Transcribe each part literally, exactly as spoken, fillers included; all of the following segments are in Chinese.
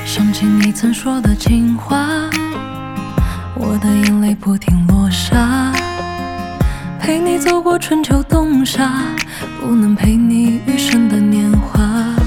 想起你曾说的情话，我的眼泪不停落下。陪你走过春秋冬夏，不能陪你余生的年华。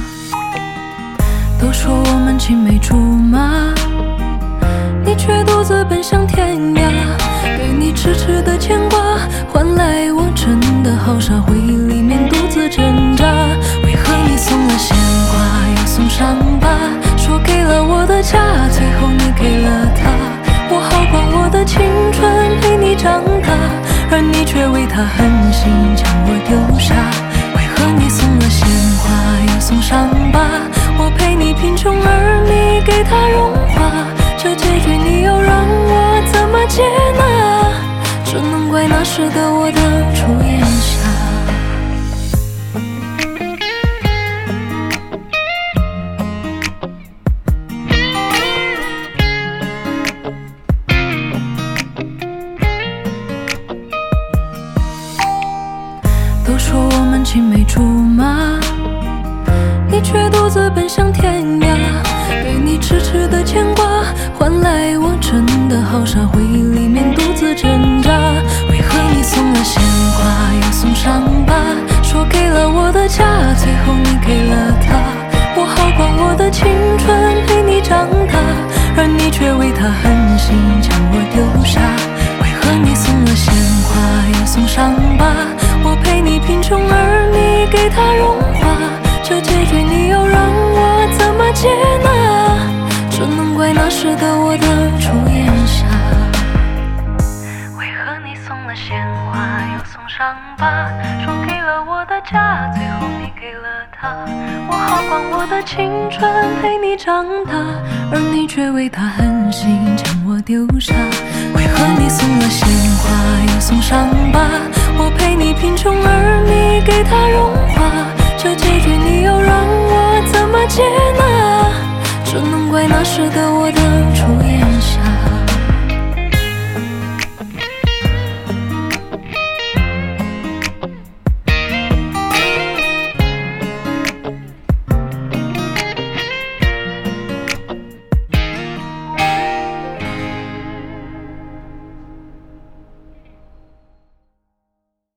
都说我们青梅竹马，你却独自奔向天涯。对你痴痴的牵挂，换来我真的好傻，回忆里面独自挣扎。为何你送了鲜花又送伤疤，说给了我的家，最后你给了他。我好光我的青春陪你长大，而你却为他狠心将我丢下。为何你送了鲜花又送伤疤，我陪你贫穷而你给他荣华。这结局你又让我怎么接纳？只能怪那时的我的初眼瞎。都说我们青梅竹马，你却独自奔向天涯。对你痴痴的牵挂，换来我真的好傻，回忆里面独自挣扎。为何你送了鲜花又送伤疤，说给了我的家，最后你给了他。我好光我的青春陪你长大，而你却为他狠心将我丢下。为何你送了鲜花又送伤疤，我陪你贫穷而你给他荣华。这结局你又让我怎么接纳？只能怪那时的我的初眼瞎。为何你送了鲜花又送伤疤，说给了我的家，最后你给了他。我好光我的青春陪你长大，而你却为他狠心将我丢下。为何你送了鲜花又送伤疤，我陪你贫穷而你给他荣华。